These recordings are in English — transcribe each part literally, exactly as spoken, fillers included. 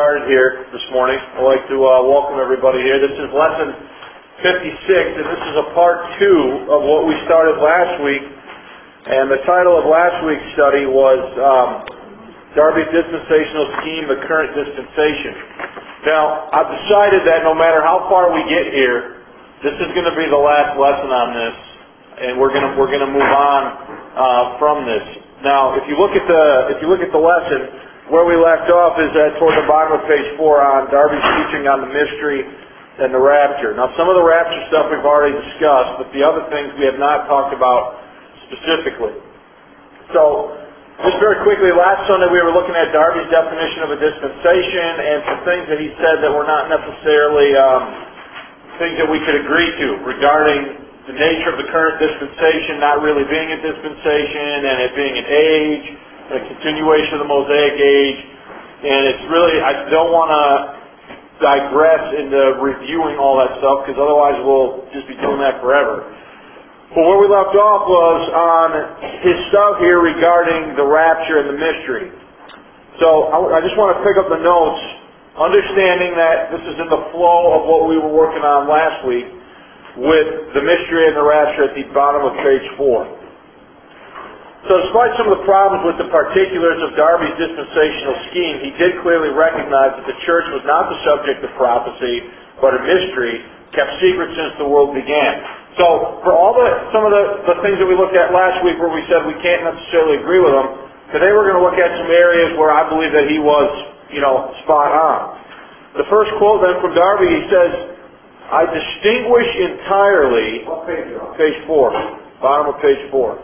started here this morning. I'd like to uh, welcome everybody here. This is lesson fifty-six, and this is a part two of what we started last week. And the title of last week's study was um, Darby's Dispensational Scheme, the Current Dispensation. Now, I've decided that no matter how far we get here, this is going to be the last lesson on this, and we're going to we're going to move on uh, from this. Now, if you look at the if you look at the lesson. Where we left off is at toward the bottom of page four on Darby's teaching on the mystery and the rapture. Now, some of the rapture stuff we've already discussed, but the other things we have not talked about specifically. So, just very quickly, last Sunday we were looking at Darby's definition of a dispensation and some things that he said that were not necessarily um, things that we could agree to regarding the nature of the current dispensation not really being a dispensation and it being an age, a continuation of the Mosaic age, and it's really, I don't want to digress into reviewing all that stuff, because otherwise we'll just be doing that forever. But where we left off was on his stuff here regarding the rapture and the mystery. So I, I just want to pick up the notes, understanding that this is in the flow of what we were working on last week with the mystery and the rapture at the bottom of page four. So despite some of the problems with the particulars of Darby's dispensational scheme, he did clearly recognize that the church was not the subject of prophecy, but a mystery kept secret since the world began. So for all the some of the, the things that we looked at last week where we said we can't necessarily agree with them, today we're going to look at some areas where I believe that he was, you know, spot on. The first quote then from Darby, he says, I distinguish entirely, what page, page four, bottom of page four.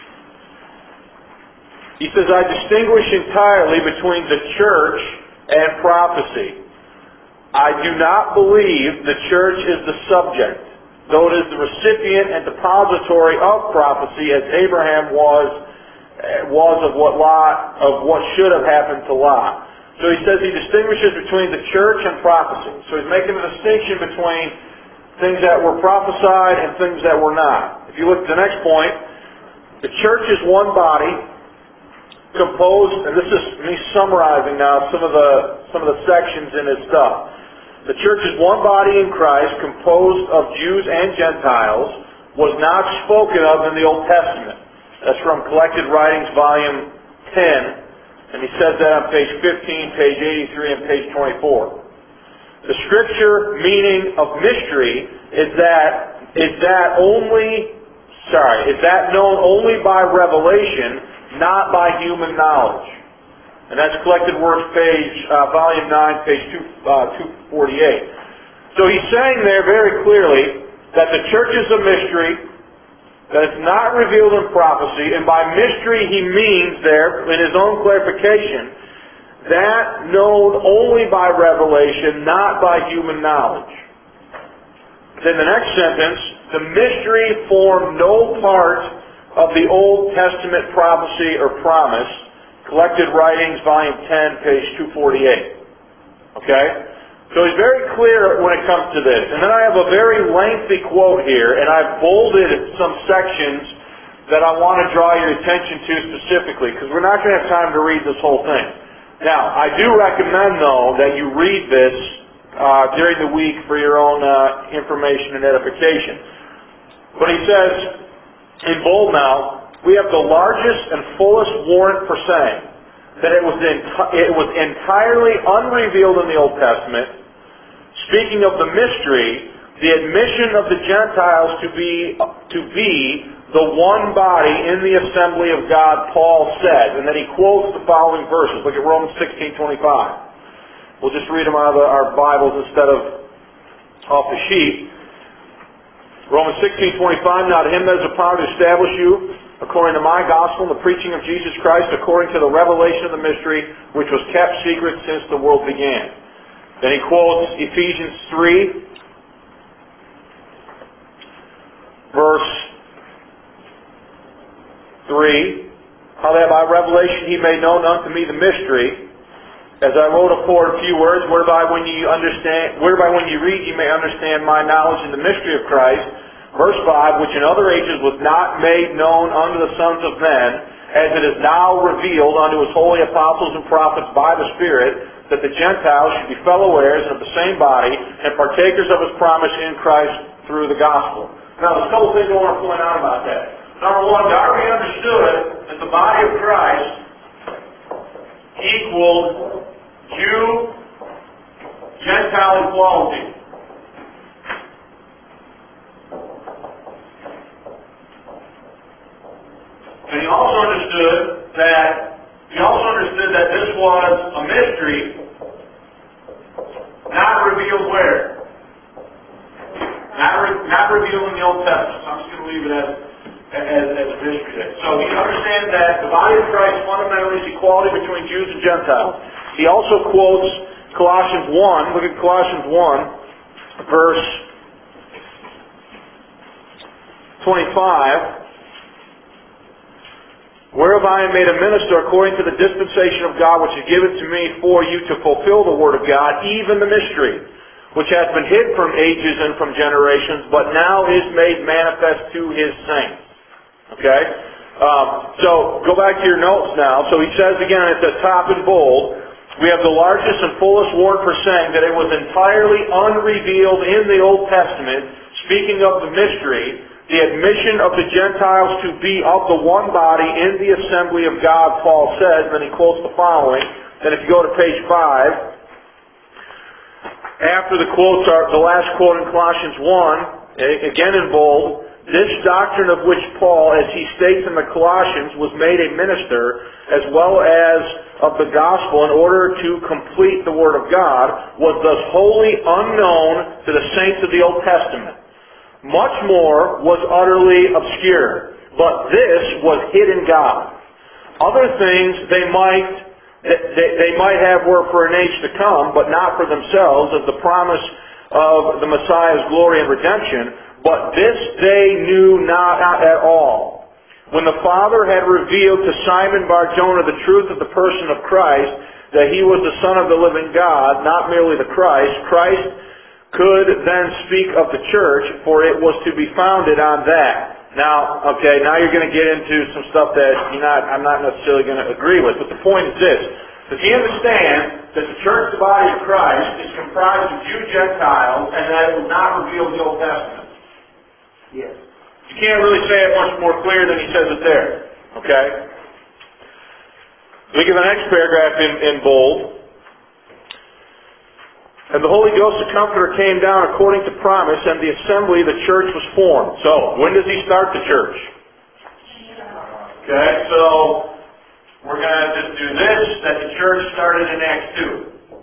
He says, I distinguish entirely between the church and prophecy. I do not believe the church is the subject, though it is the recipient and depository of prophecy, as Abraham was was of what Lot, of what should have happened to Lot. So he says he distinguishes between the church and prophecy. So he's making a distinction between things that were prophesied and things that were not. If you look at the next point, the church is one body, composed, and this is me summarizing now some of the some of the sections in his stuff. The church is one body in Christ, composed of Jews and Gentiles, was not spoken of in the Old Testament. That's from Collected Writings, Volume ten, and he says that on page fifteen, page eighty-three, and page twenty-four. The scripture meaning of mystery is that is that only sorry is that known only by revelation, not by human knowledge. And that's Collected Works, page, uh, volume nine, page two, uh, two forty-eight. So he's saying there very clearly that the church is a mystery, that it's not revealed in prophecy, and by mystery he means there, in his own clarification, that known only by revelation, not by human knowledge. Then the next sentence, the mystery formed no part of the Old Testament prophecy or promise, Collected Writings, Volume ten, page two forty-eight. Okay? So he's very clear when it comes to this. And then I have a very lengthy quote here, and I've bolded some sections that I want to draw your attention to specifically, because we're not going to have time to read this whole thing. Now, I do recommend, though, that you read this uh, during the week for your own uh, information and edification. But he says, in bold now, we have the largest and fullest warrant for saying that it was enti- it was entirely unrevealed in the Old Testament. Speaking of the mystery, the admission of the Gentiles to be to be the one body in the assembly of God, Paul said, and then he quotes the following verses. Look at Romans sixteen twenty-five. We'll just read them out of the, our Bibles instead of off the sheet. Romans sixteen twenty-five, now to him that is a power to establish you, according to my gospel, and the preaching of Jesus Christ, according to the revelation of the mystery, which was kept secret since the world began. Then he quotes Ephesians three, verse three, how that by revelation he made known unto me the mystery, as I wrote afore in few words, whereby when you understand, whereby when you read, you may understand my knowledge in the mystery of Christ. Verse five, which in other ages was not made known unto the sons of men, as it is now revealed unto His holy apostles and prophets by the Spirit, that the Gentiles should be fellow heirs of the same body and partakers of His promise in Christ through the gospel. Now, there's a couple things I want to point out about that. Number one, Darby understood that the body of Christ equaled Jew, Gentile equality. And he also understood that he also understood that this was a mystery not revealed where? Not, re, not revealed in the Old Testament. So I'm just going to leave it as, as, as a mystery there. So he understands that the body of Christ fundamentally is equality between Jews and Gentiles. He also quotes Colossians one. Look at Colossians one, verse twenty-five. Whereof I am made a minister according to the dispensation of God which is given to me for you to fulfill the word of God, even the mystery, which hath been hid from ages and from generations, but now is made manifest to His saints. Okay? Um, so, go back to your notes now. So he says again at the top in bold, we have the largest and fullest warrant for saying that it was entirely unrevealed in the Old Testament, speaking of the mystery, the admission of the Gentiles to be of the one body in the assembly of God, Paul says, and then he quotes the following. Then if you go to page five, after the quotes are the last quote in Colossians one, again in bold, this doctrine of which Paul, as he states in the Colossians, was made a minister, as well as of the gospel in order to complete the word of God, was thus wholly unknown to the saints of the Old Testament. Much more was utterly obscure, but this was hid in God. Other things they might they, they might have were for an age to come, but not for themselves, as the promise of the Messiah's glory and redemption. But this they knew not at all. When the Father had revealed to Simon Bar-Jonah the truth of the person of Christ, that He was the Son of the living God, not merely the Christ, Christ could then speak of the church, for it was to be founded on that. Now, okay, now you're going to get into some stuff that you're not, I'm not necessarily going to agree with, but the point is this. Does he understand that the church, the body of Christ, is comprised of Jew Gentiles, and that it was not revealed in the Old Testament? Yes. You can't really say it much more clear than he says it there. Okay? Look at the next paragraph in, in bold. And the Holy Ghost, the Comforter, came down according to promise, and the assembly, the church, was formed. So, when does He start the church? Okay, so we're going to just do this, that the church started in Acts two.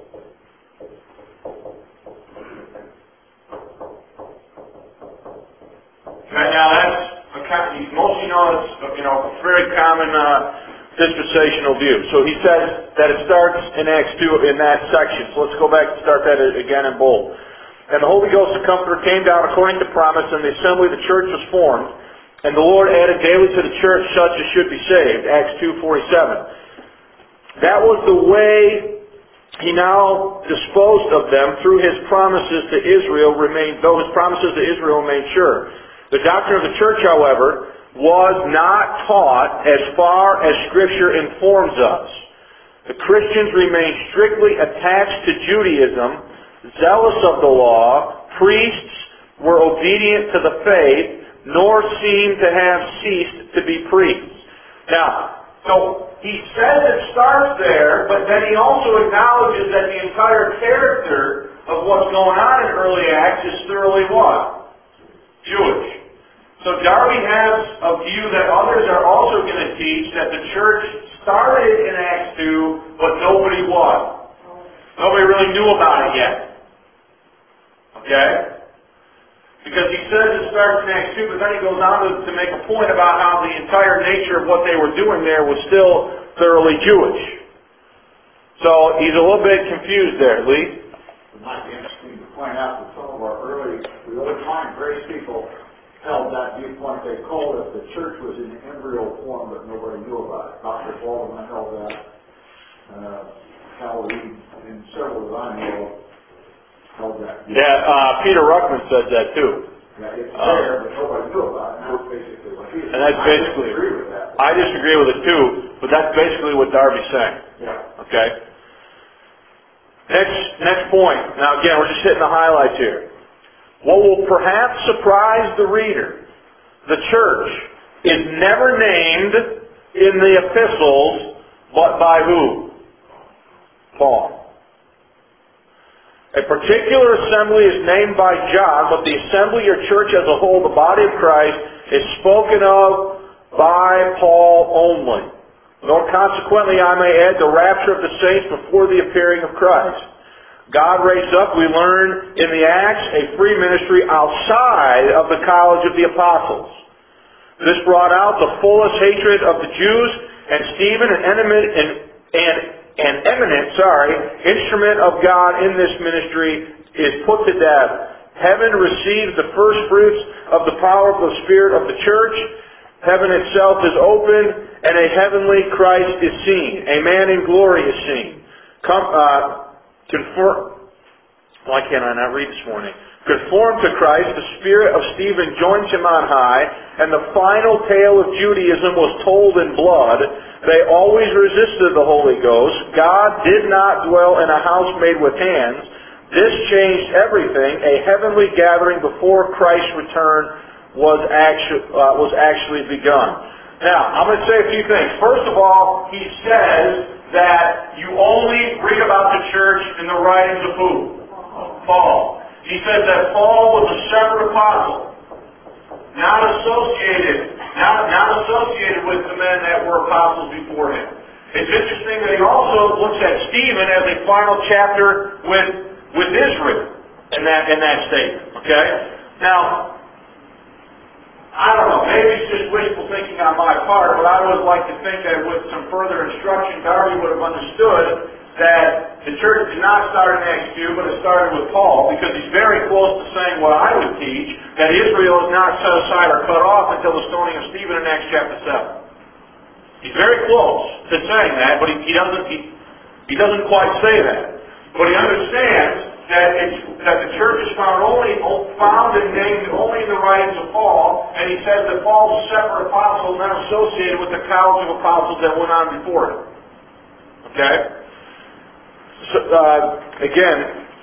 Okay, now that's, a, most of you know, it's you know, a very common uh, dispensational view. So he says that it starts in Acts two in that section. So let's go back and start that again in bold. And the Holy Ghost, the Comforter, came down according to promise, and the assembly, the church, was formed. And the Lord added daily to the church such as should be saved. Acts two forty-seven. That was the way He now disposed of them through His promises to Israel, remained, though His promises to Israel remained sure. The doctrine of the church, however, was not taught as far as Scripture informs us. The Christians remained strictly attached to Judaism, zealous of the law, priests were obedient to the faith, nor seem to have ceased to be priests. Now, so he says it starts there, but then he also acknowledges that the entire character of what's going on in early Acts is thoroughly what? Jewish. So Darby has a view that others are also going to teach that the church started in Acts two, but nobody was. Nobody really knew about it yet. Okay? Because he says it starts in Acts two, but then he goes on to, to make a point about how the entire nature of what they were doing there was still thoroughly Jewish. So he's a little bit confused there. Lee? It might be interesting to point out that some of our early, the old time grace people held that viewpoint. They called it the church was in embryo form, but nobody knew about it. Doctor Baldwin held that. Uh, Calvary and several that I know held that. Yeah, uh, Peter Ruckman said that too. Yeah, it's there, um, but nobody knew about it. And that's basically what he is. And that's basically. I agree with that. I disagree with it too, but that's basically what Darby's saying. Yeah. Okay? Next, next point. Now again, we're just hitting the highlights here. What will perhaps surprise the reader, the church is never named in the epistles, but by who? Paul. A particular assembly is named by John, but the assembly or church as a whole, the body of Christ, is spoken of by Paul only. Nor consequently, I may add, the rapture of the saints before the appearing of Christ. God raised up, we learn in the Acts, a free ministry outside of the college of the apostles. This brought out the fullest hatred of the Jews, and Stephen, an eminent, and, and, an eminent, sorry, instrument of God in this ministry, is put to death. Heaven receives the first fruits of the power of the Spirit of the church. Heaven itself is opened, and a heavenly Christ is seen. A man in glory is seen. Come, uh, conform. Why can't I not read this morning? Conform to Christ, the spirit of Stephen joins him on high, and the final tale of Judaism was told in blood. They always resisted the Holy Ghost. God did not dwell in a house made with hands. This changed everything. A heavenly gathering before Christ's return was actually, uh, was actually begun. Now, I'm going to say a few things. First of all, he says that you only read about the church in the writings of who? Paul. He says that Paul was a separate apostle, not associated, not, not associated with the men that were apostles before him. It's interesting that he also looks at Stephen as a final chapter with, with Israel in that, in that statement. Okay? Now, I don't know, maybe it's just wishful thinking on my part, but I would like to think that with some further instruction, Darby would have understood that the church did not start in Acts two, but it started with Paul, because he's very close to saying what I would teach, that Israel is not set aside or cut off until the stoning of Stephen in Acts chapter seven. He's very close to saying that, but he, he doesn't he, he doesn't quite say that. But he understands that it's, that the church is found only found and named only in the writings of Paul, and he says that Paul's a separate apostle, not associated with the college of apostles that went on before him. Okay? So, uh, again,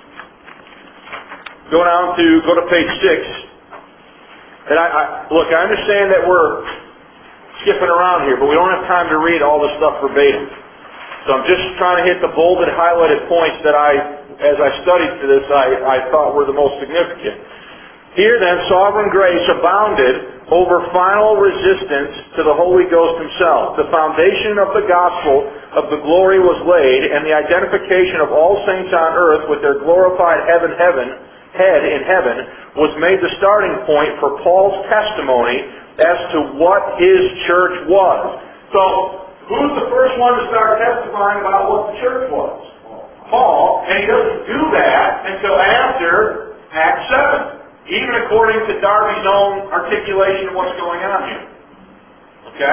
go down to go to page six, and I, I look. I understand that we're skipping around here, but we don't have time to read all this stuff verbatim. So I'm just trying to hit the bolded, highlighted points that I, as I studied for this, I, I thought were the most significant. Here then, sovereign grace abounded over final resistance to the Holy Ghost himself. The foundation of the gospel of the glory was laid, and the identification of all saints on earth with their glorified heaven, heaven, head in heaven was made the starting point for Paul's testimony as to what his church was. So, who's the first one to start testifying about what the church was? Paul, and he doesn't do that until after Acts seven. Even according to Darby's own articulation of what's going on here. Okay?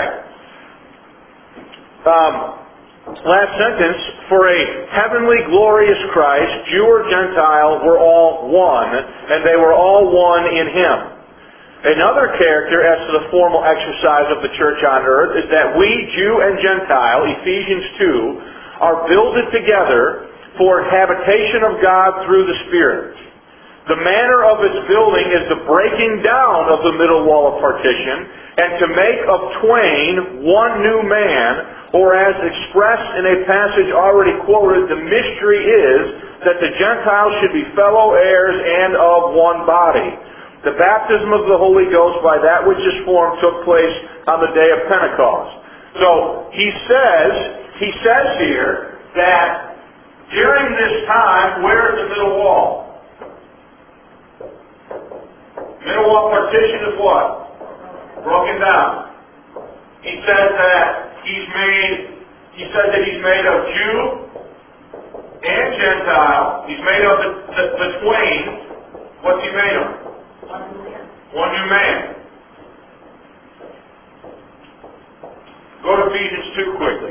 Um, last sentence, for a heavenly glorious Christ, Jew or Gentile, were all one, and they were all one in Him. Another character as to the formal exercise of the church on earth is that we, Jew and Gentile, Ephesians two, are builded together for habitation of God through the Spirit. The manner of its building is the breaking down of the middle wall of partition, and to make of twain one new man, or as expressed in a passage already quoted, the mystery is that the Gentiles should be fellow heirs and of one body. The baptism of the Holy Ghost by that which is formed took place on the day of Pentecost. So, he says, he says here that during this time, where is the middle wall? Middle wall partition is what? Broken down. He says that he's made, he says that he's made of Jew and Gentile. He's made of the, the, the twain. What's he made of? One new man. One new man. Go to Ephesians two quickly.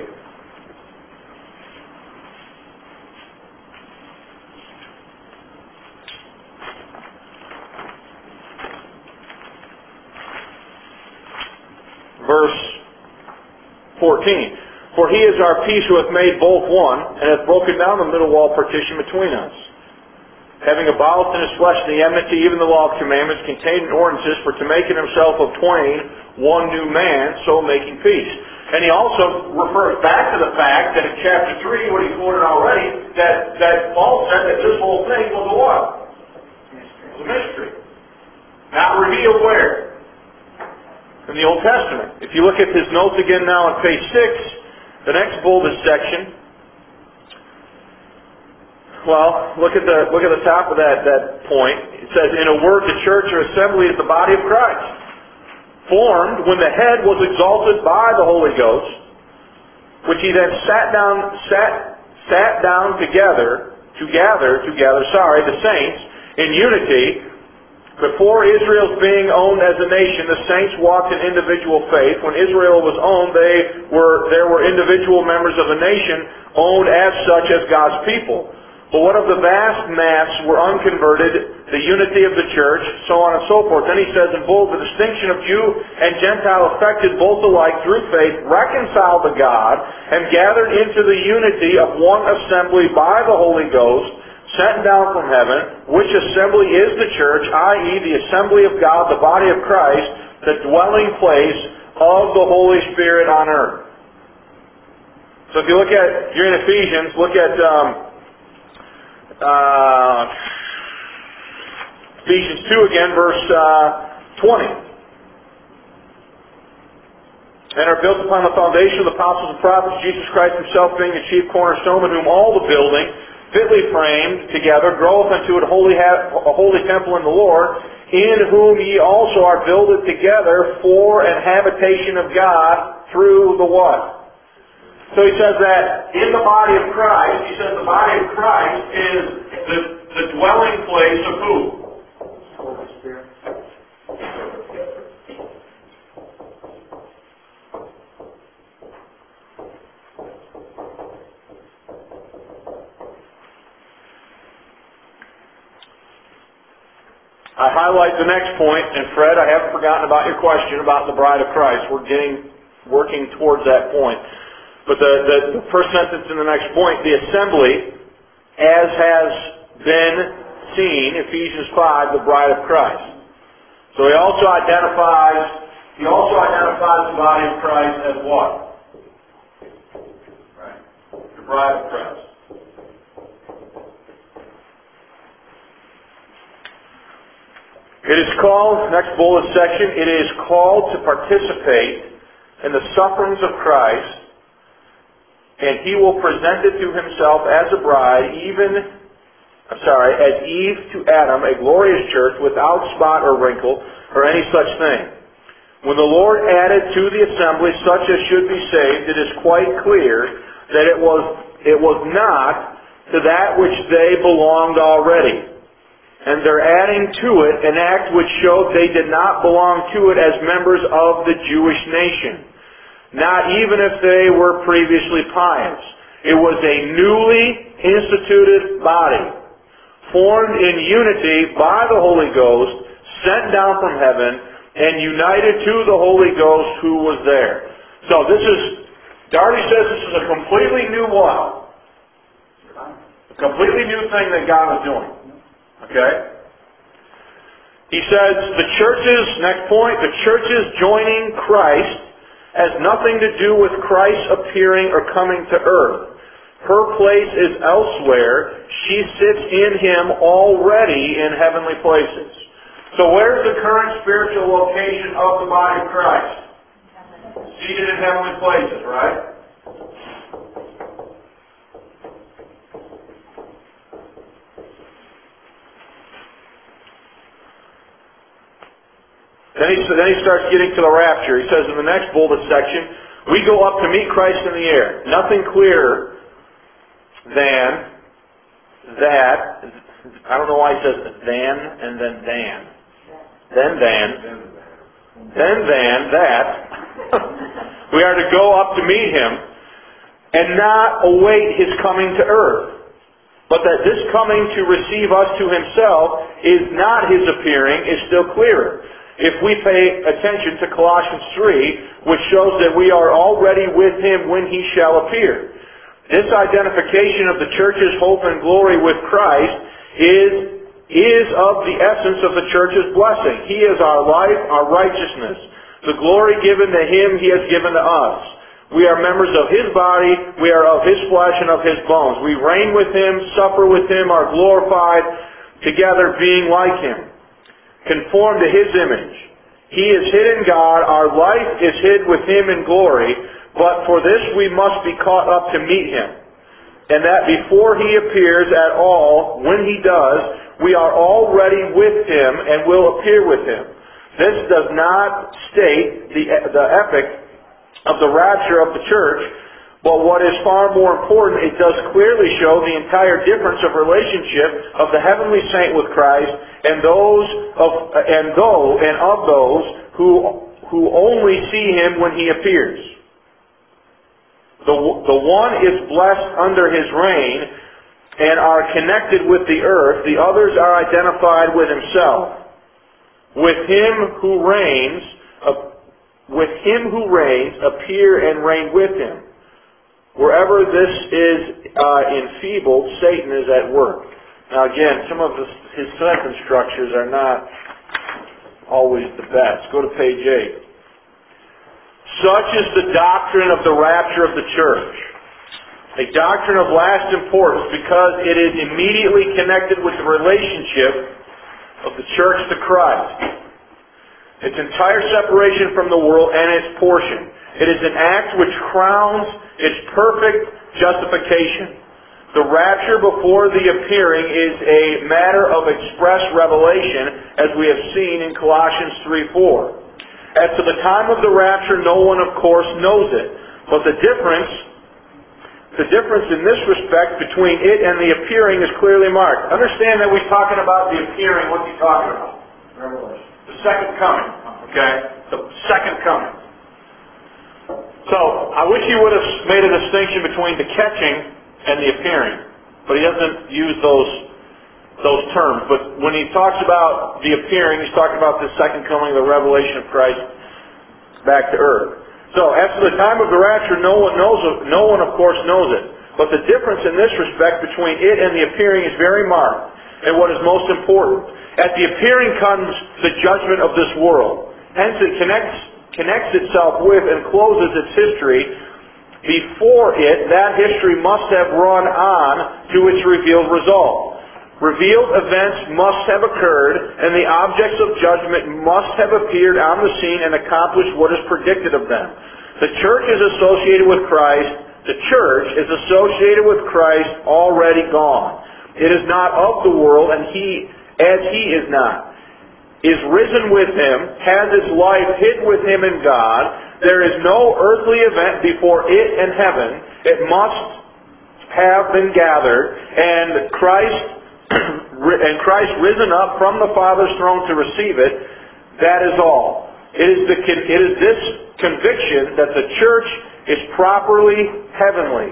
Verse fourteen. For he is our peace who hath made both one, and hath broken down the middle wall partition between us, having abolished in his flesh the enmity, even the law of commandments contained in ordinances, for to make in himself of twain one new man, so making peace. And he also refers back to the fact that in chapter three, what he quoted already, that, that Paul said that this whole thing was a what? It was a mystery. Not revealed where? In the Old Testament. If you look at his notes again now on page six, the next bolded section, well, look at the look at the top of that, that point. It says, in a word, the church or assembly is the body of Christ, formed when the head was exalted by the Holy Ghost, which he then sat down sat sat down together to gather to gather sorry the saints in unity. Before Israel's being owned as a nation, the saints walked in individual faith. When Israel was owned, they were there were individual members of the nation owned as such as God's people. But what of the vast mass were unconverted, the unity of the church, so on and so forth. Then he says in bold, the distinction of Jew and Gentile affected both alike through faith, reconciled to God, and gathered into the unity of one assembly by the Holy Ghost, sent down from heaven, which assembly is the church, that is the assembly of God, the body of Christ, the dwelling place of the Holy Spirit on earth. So if you look at, you're in Ephesians, look at um, uh, Ephesians two again, verse uh, twenty. And are built upon the foundation of the apostles and prophets, Jesus Christ himself being the chief cornerstone, in whom all the building, fitly framed together, groweth unto a holy, ha- a holy temple in the Lord, in whom ye also are builded together for an habitation of God through the what? So he says that in the body of Christ, he says the body of Christ is the, the dwelling place of who? Holy Spirit. I highlight the next point, and Fred, I haven't forgotten about your question about the bride of Christ. We're getting, working towards that point. But the, the, the first sentence in the next point, the assembly, as has been seen, Ephesians five, the bride of Christ. So he also identifies, he also identifies the body of Christ as what? Right. The bride of Christ. It is called, next bullet section, it is called to participate in the sufferings of Christ, and he will present it to himself as a bride, even, I'm sorry, as Eve to Adam, a glorious church without spot or wrinkle or any such thing. When the Lord added to the assembly such as should be saved, it is quite clear that it was, it was not to that which they belonged already. And they're adding to it an act which showed they did not belong to it as members of the Jewish nation, not even if they were previously pious. It was a newly instituted body, formed in unity by the Holy Ghost, sent down from heaven, and united to the Holy Ghost who was there. So this is, Darby says this is a completely new what? A completely new thing that God is doing. Okay? He says the churches, next point, the churches joining Christ has nothing to do with Christ appearing or coming to earth. Her place is elsewhere. She sits in Him already in heavenly places. So where's the current spiritual location of the body of Christ? Seated in heavenly places, right? Then he, then he starts getting to the rapture. He says in the next bullet section, we go up to meet Christ in the air. Nothing clearer than that. I don't know why he says than and then than. Then than. Then than that. We are to go up to meet Him and not await His coming to earth. But that this coming to receive us to Himself is not His appearing is still clearer. if we pay attention to Colossians three, which shows that we are already with Him when He shall appear. This identification of the church's hope and glory with Christ is, is of the essence of the church's blessing. He is our life, our righteousness. The glory given to Him, He has given to us. We are members of His body, we are of His flesh and of His bones. We reign with Him, suffer with Him, are glorified together being like Him, conformed to His image. He is hid in God, our life is hid with Him in glory, but for this we must be caught up to meet Him. And that before He appears at all, when He does, we are already with Him and will appear with Him. This does not state the, the epoch of the rapture of the church, but what is far more important, it does clearly show the entire difference of relationship of the heavenly saint with Christ and those of and though and of those who who only see Him when He appears. The the one is blessed under His reign and are connected with the earth. The others are identified with Himself. With Him who reigns, uh, with Him who reigns, appear and reign with Him. Wherever this is uh, enfeebled, Satan is at work. Now again, some of his, his sentence structures are not always the best. Go to page eight. Such is the doctrine of the rapture of the church. A doctrine of last importance because it is immediately connected with the relationship of the church to Christ. Its entire separation from the world and its portion. It is an act which crowns its perfect justification. The rapture before the appearing is a matter of express revelation, as we have seen in Colossians three four. As to the time of the rapture, no one, of course, knows it. But the difference, the difference in this respect between it and the appearing is clearly marked. Understand that we're talking about the appearing. What's he talking about? Revelation. The second coming. Okay? The second coming. So, I wish he would have made a distinction between the catching and the appearing. But he doesn't use those those terms. But when he talks about the appearing, he's talking about the second coming, the revelation of Christ back to earth. So, as to the time of the rapture, no one knows it. No one, of course, knows it. But the difference in this respect between it and the appearing is very marked. And what is most important, at the appearing comes the judgment of this world. Hence, it connects connects itself with and closes its history. Before it, that history must have run on to its revealed result. Revealed events must have occurred, and the objects of judgment must have appeared on the scene and accomplished what is predicted of them. The church is associated with Christ. The church is associated with Christ already gone. It is not of the world, and He, as He is not. Is risen with Him, has its life hid with Him in God. There is no earthly event before it and heaven. It must have been gathered, and Christ and Christ risen up from the Father's throne to receive it. That is all. It is the it is this conviction that the church is properly heavenly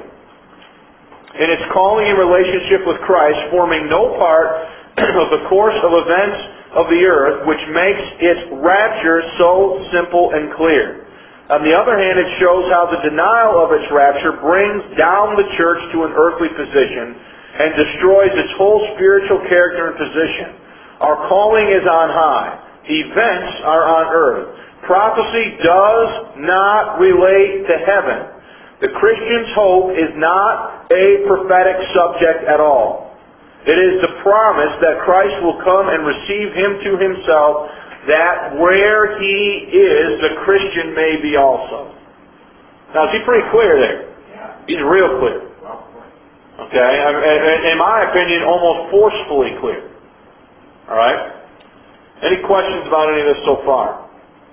in its calling and relationship with Christ, forming no part of the course of events of the earth, which makes its rapture so simple and clear. On the other hand, it shows how the denial of its rapture brings down the church to an earthly position and destroys its whole spiritual character and position. Our calling is on high. Events are on earth. Prophecy does not relate to heaven. The Christian's hope is not a prophetic subject at all. It is the promise that Christ will come and receive him to himself, that where he is, the Christian may be also. Now, is he pretty clear there? Yeah. He's real clear. Okay? In my opinion, almost forcefully clear. Alright? Any questions about any of this so far?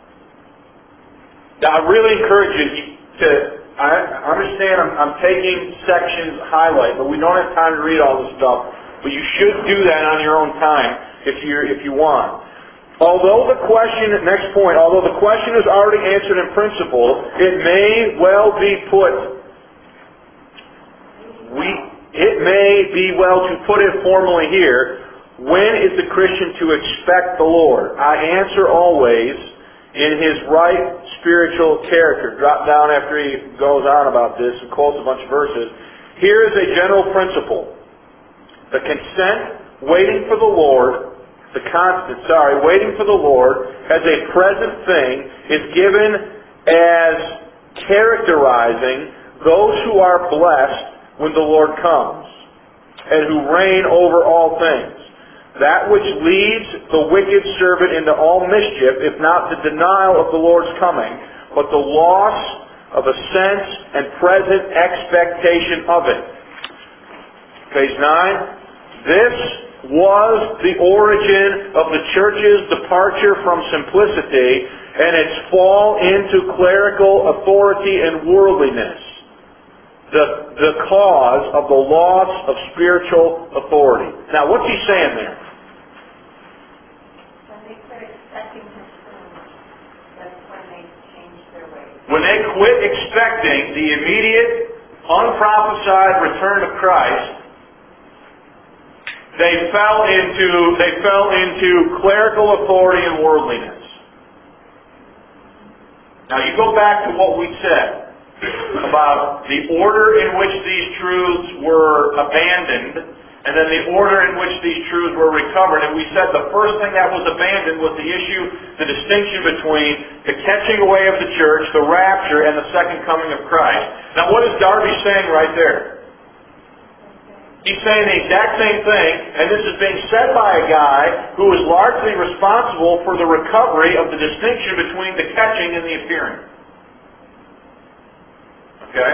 Now, I really encourage you to, I understand I'm, I'm taking sections, highlight, but we don't have time to read all this stuff. But you should do that on your own time if you if you want. Although the question, next point, although the question is already answered in principle, it may well be put, we, it may be well to put it formally here, When is the Christian to expect the Lord? I answer always in His right spiritual character. Drop down after he goes on about this and quotes a bunch of verses. Here is a general principle. The consent, waiting for the Lord, the constant, sorry, waiting for the Lord as a present thing is given as characterizing those who are blessed when the Lord comes and who reign over all things. That which leads the wicked servant into all mischief, if not the denial of the Lord's coming, but the loss of a sense and present expectation of it. Page nine. This was the origin of the church's departure from simplicity and its fall into clerical authority and worldliness. The, the cause of the loss of spiritual authority. Now, what's he saying there? When they quit expecting His soon, that's when they changed their ways. When they quit expecting the immediate, unprophesied return of Christ, they fell into they fell into clerical authority and worldliness. Now, you go back to what we said about the order in which these truths were abandoned and then the order in which these truths were recovered. And we said the first thing that was abandoned was the issue, the distinction between the catching away of the church, the rapture, and the second coming of Christ. Now, what is Darby saying right there? He's saying the exact same thing, and this is being said by a guy who is largely responsible for the recovery of the distinction between the catching and the appearing. Okay?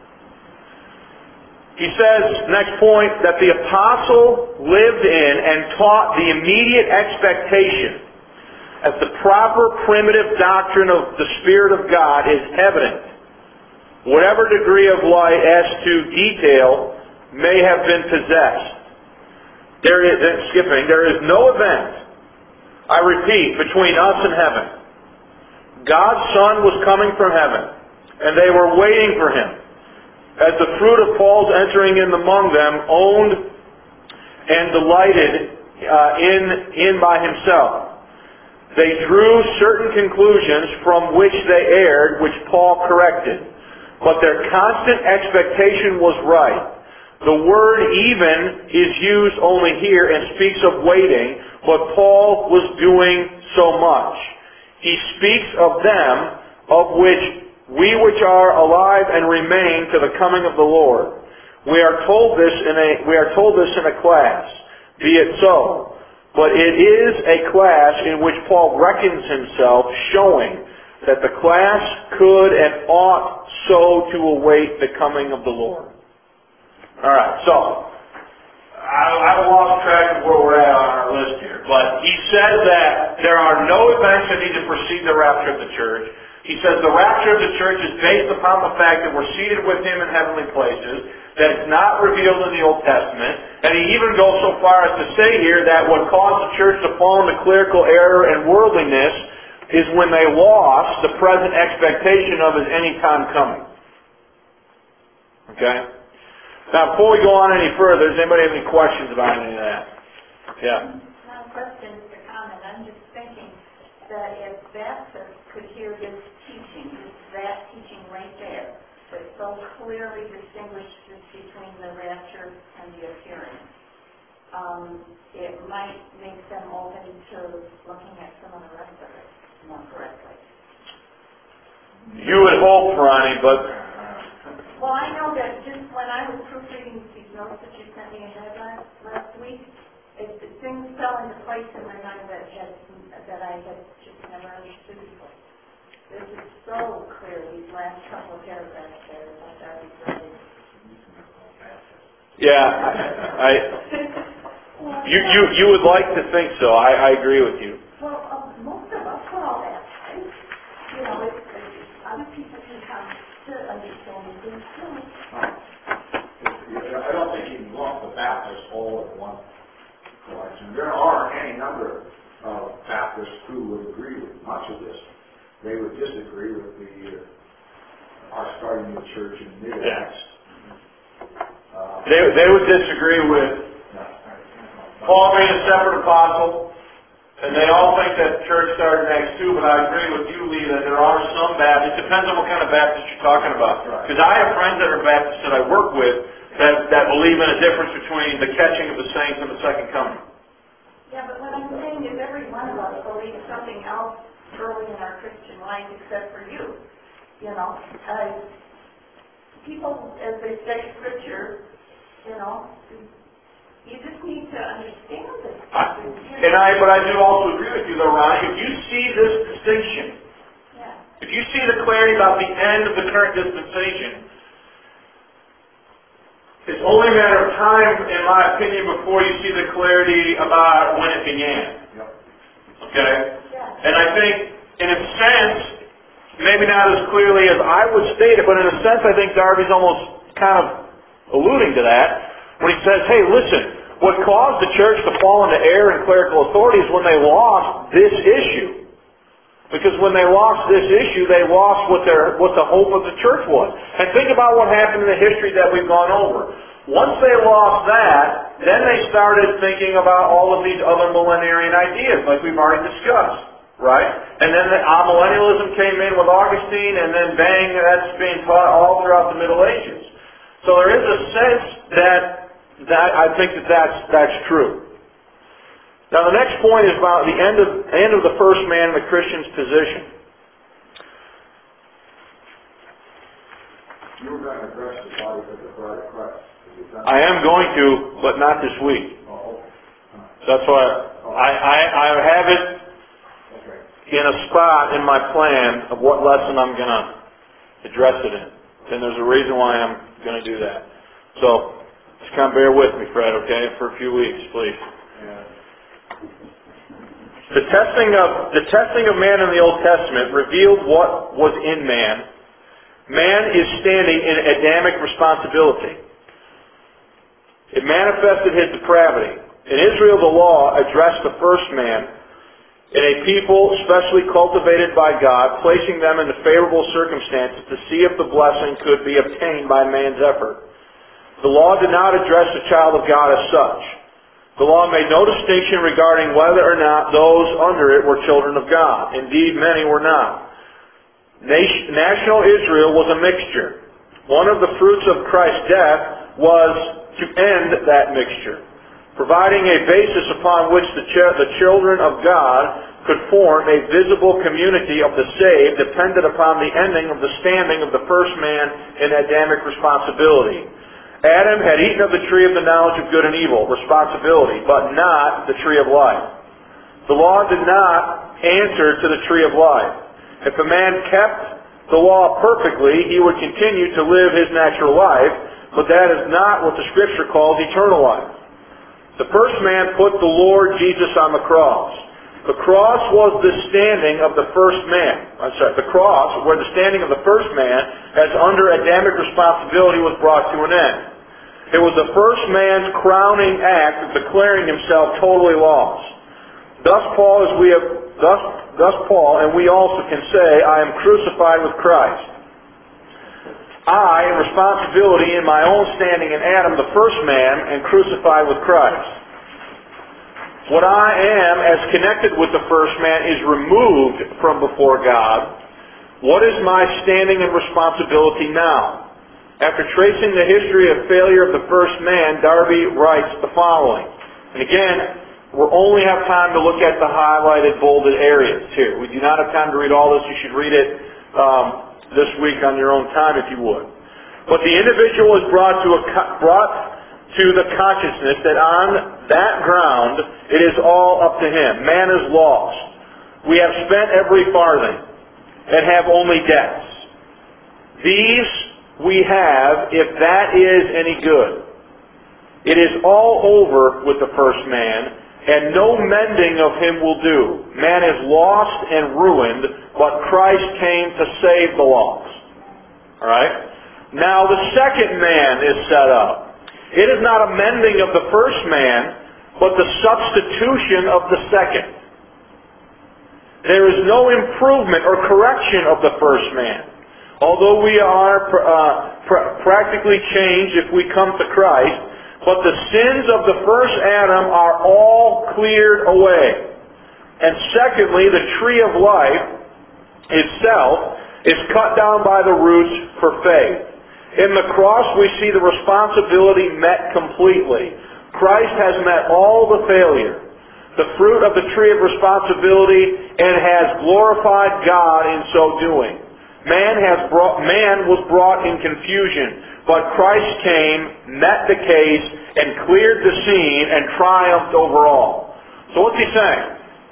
He says, next point, that the apostle lived in and taught the immediate expectation as the proper primitive doctrine of the Spirit of God is evident. Whatever degree of light as to detail may have been possessed. There is, skipping, there is no event, I repeat, between us and heaven. God's Son was coming from heaven, and they were waiting for Him. As the fruit of Paul's entering in among them, owned and delighted uh, in, in by himself. They drew certain conclusions from which they erred, which Paul corrected. But their constant expectation was right. The word even is used only here and speaks of waiting, but Paul was doing so much. He speaks of them, of which we which are alive and remain to the coming of the Lord. We are told this in a we are told this in a class. Be it so. But it is a class in which Paul reckons himself, showing that the class could and ought so to await the coming of the Lord. Alright, so, I, I've lost track of where we're at on our list here, but he says that there are no events that need to precede the rapture of the church. He says the rapture of the church is based upon the fact that we're seated with Him in heavenly places, that it's not revealed in the Old Testament, and he even goes so far as to say here that what caused the church to fall into clerical error and worldliness is when they lost the present expectation of His any time coming. Okay? Now, before we go on any further, does anybody have any questions about any of that? Yeah. Not a question, it's a comment. I'm just thinking that if Baptists could hear this teaching, that teaching right there, that so clearly distinguishes between the rapture and the appearing, um, it might make them open to looking at some of the rest of it more correctly. You would hope, Ronnie, but... Well, I know that just when I was proofreading these notes that you sent me ahead last, last week, it, it, things fell into place in my mind that had, that I had just never understood before. This is so clear, these last couple of paragraphs there, like I was ready. Yeah, I, you, you, you would like to think so. I, I agree with you. Well, um, most of us are all that, right? You know, it's, it's, other people can come to understand things too. I don't think you can lump the Baptists all in one collection. There are any number of Baptists who would agree with much of this. They would disagree with the uh, our starting the church in mid-Acts. Uh, they, they would disagree with... Uh, Paul made a separate apostle, and they all think that the church started in Acts two, but I agree with you, Lee, that there are some Baptists. It depends on what kind of Baptist you're talking about. Because I have friends that are Baptists that I work with that, that believe in a difference between the catching of the saints and the second coming. Yeah, but what I'm saying is every one of us believes something else early in our Christian life except for you. You know, uh, people, as they study Scripture, you know, you just need to understand this. I, and I, but I do also agree with you, though, Ronnie. If you see this distinction, yeah. if you see the clarity about the end of the current dispensation, it's only a matter of time, in my opinion, before you see the clarity about when it began. Okay? Yeah. And I think, in a sense, maybe not as clearly as I would state it, but in a sense I think Darby's almost kind of alluding to that when he says, hey, listen, what caused the church to fall into error in clerical authority is when they lost this issue. Because when they lost this issue, they lost what their what the hope of the church was. And think about what happened in the history that we've gone over. Once they lost that, then they started thinking about all of these other millenarian ideas, like we've already discussed. Right? And then the amillennialism came in with Augustine, and then bang, that's being taught all throughout the Middle Ages. So there is a sense that, that I think that that's, that's true. Now the next point is about the end of, end of the first man in the Christian's position. You were going to address the body of the bride of Christ. I am going to, but not this week. Oh, That's why I, I, I have it in a spot in my plan of what lesson I'm going to address it in. And there's a reason why I'm going to do that. So, just kind of bear with me, Fred, okay, for a few weeks, please. The testing of the testing of man in the Old Testament revealed what was in man. Man is standing in Adamic responsibility. It manifested his depravity. In Israel, the law addressed the first man in a people specially cultivated by God, placing them into favorable circumstances to see if the blessing could be obtained by man's effort. The law did not address the child of God as such. The law made no distinction regarding whether or not those under it were children of God. Indeed, many were not. National Israel was a mixture. One of the fruits of Christ's death was to end that mixture, providing a basis upon which the, ch- the children of God could form a visible community of the saved depended upon the ending of the standing of the first man in Adamic responsibility. Adam had eaten of the tree of the knowledge of good and evil, responsibility, but not the tree of life. The law did not answer to the tree of life. If a man kept the law perfectly, he would continue to live his natural life, but that is not what the Scripture calls eternal life. The first man put the Lord Jesus on the cross. The cross was the standing of the first man. I'm sorry, the cross, where the standing of the first man, as under Adamic responsibility, was brought to an end. It was the first man's crowning act of declaring himself totally lost. Thus Paul, as we have, thus, thus Paul, and we also can say, I am crucified with Christ. I, in responsibility in my own standing in Adam, the first man, am crucified with Christ. What I am, as connected with the first man, is removed from before God. What is my standing and responsibility now? After tracing the history of failure of the first man, Darby writes the following. And again, we'll only have time to look at the highlighted, bolded areas here. We do not have time to read all this. You should read it um, this week on your own time if you would. But the individual is brought to a brought to the consciousness that on that ground it is all up to him. Man is lost. We have spent every farthing and have only debts. These we have, if that is any good. It is all over with the first man, and no mending of him will do. Man is lost and ruined, but Christ came to save the lost. Alright? Now the second man is set up. It is not a mending of the first man, but the substitution of the second. There is no improvement or correction of the first man. Although we are uh, pr- practically changed if we come to Christ, But the sins of the first Adam are all cleared away. And secondly, the tree of life itself is cut down by the roots for faith. In the cross, we see the responsibility met completely. Christ has met all the failure, the fruit of the tree of responsibility, and has glorified God in so doing. Man has brought, man was brought in confusion, but Christ came, met the case, and cleared the scene, and triumphed over all. So what's he saying?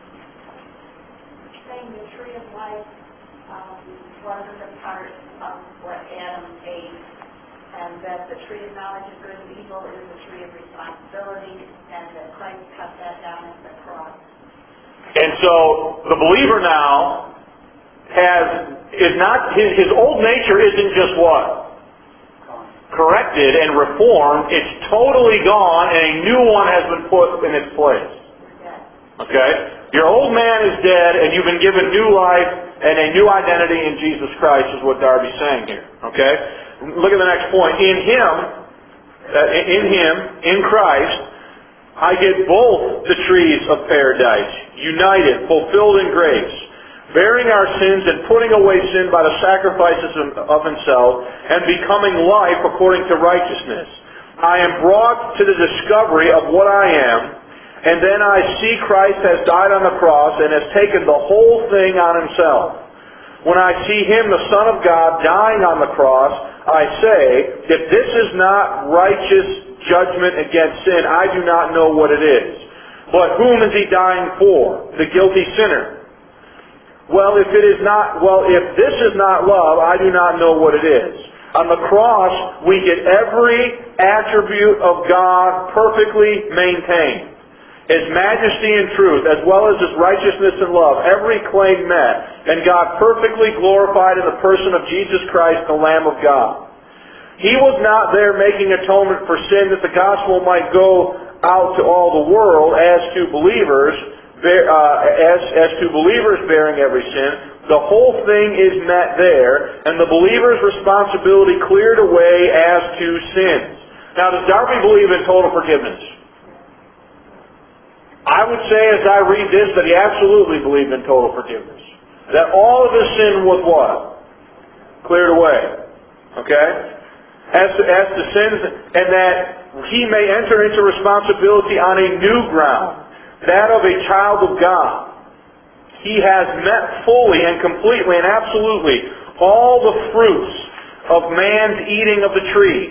He's saying the tree of life um, wasn't a part of what Adam ate, and that the tree of knowledge of good and evil is the tree of responsibility, and that Christ cut that down at the cross. And so the believer now has is not his, his old nature isn't just what? Corrected and reformed. It's totally gone, and a new one has been put in its place. Okay? Your old man is dead, and you've been given new life and a new identity in Jesus Christ, is what Darby's saying here. Okay? Look at the next point. In Him, uh, in Him, in Christ, I get both the trees of paradise, united, fulfilled in grace, bearing our sins and putting away sin by the sacrifices of Himself, and becoming life according to righteousness. I am brought to the discovery of what I am, and then I see Christ has died on the cross and has taken the whole thing on Himself. When I see Him, the Son of God, dying on the cross, I say, if this is not righteous judgment against sin, I do not know what it is. But whom is He dying for? The guilty sinner. Well, if it is not, well, if this is not love, I do not know what it is. On the cross, we get every attribute of God perfectly maintained. His majesty and truth, as well as His righteousness and love, every claim met, and God perfectly glorified in the person of Jesus Christ, the Lamb of God. He was not there making atonement for sin that the gospel might go out to all the world as to believers, bear, uh, as, as to believers bearing every sin. The whole thing is met there, and the believer's responsibility cleared away as to sins. Now, does Darby believe in total forgiveness? I would say as I read this that he absolutely believed in total forgiveness. That all of his sin was what? Cleared away. Okay? As to, as to sins, and that he may enter into responsibility on a new ground, that of a child of God. He has met fully and completely and absolutely all the fruits of man's eating of the tree,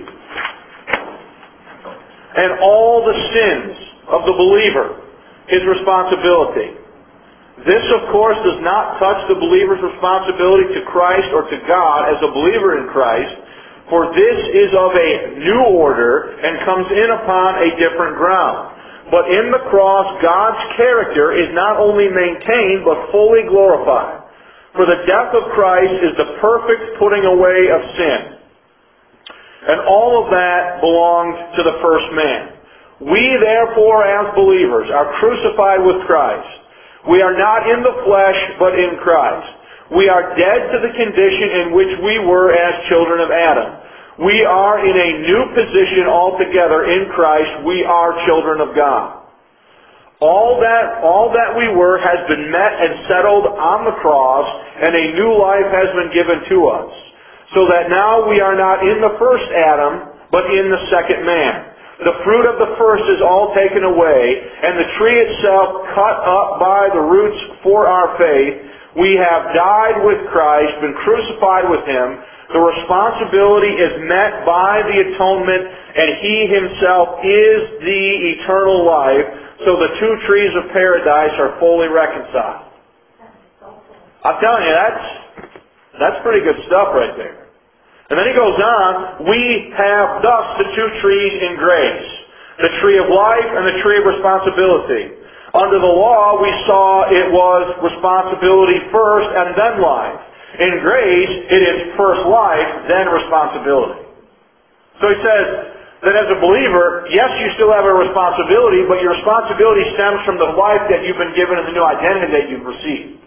and all the sins of the believer. His responsibility. This, of course, does not touch the believer's responsibility to Christ or to God as a believer in Christ, for this is of a new order and comes in upon a different ground. But in the cross, God's character is not only maintained, but fully glorified. For the death of Christ is the perfect putting away of sin. And all of that belonged to the first man. We, therefore, as believers, are crucified with Christ. We are not in the flesh, but in Christ. We are dead to the condition in which we were as children of Adam. We are in a new position altogether in Christ. We are children of God. All that, all that we were has been met and settled on the cross, and a new life has been given to us. So that now we are not in the first Adam, but in the second man. The fruit of the first is all taken away, and the tree itself cut up by the roots for our faith. We have died with Christ, been crucified with Him. The responsibility is met by the atonement, and He Himself is the eternal life, so the two trees of paradise are fully reconciled. I'm telling you, that's, that's pretty good stuff right there. And then he goes on, we have thus the two trees in grace, the tree of life and the tree of responsibility. Under the law, we saw it was responsibility first and then life. In grace, it is first life, then responsibility. So he says that as a believer, yes, you still have a responsibility, but your responsibility stems from the life that you've been given and the new identity that you've received.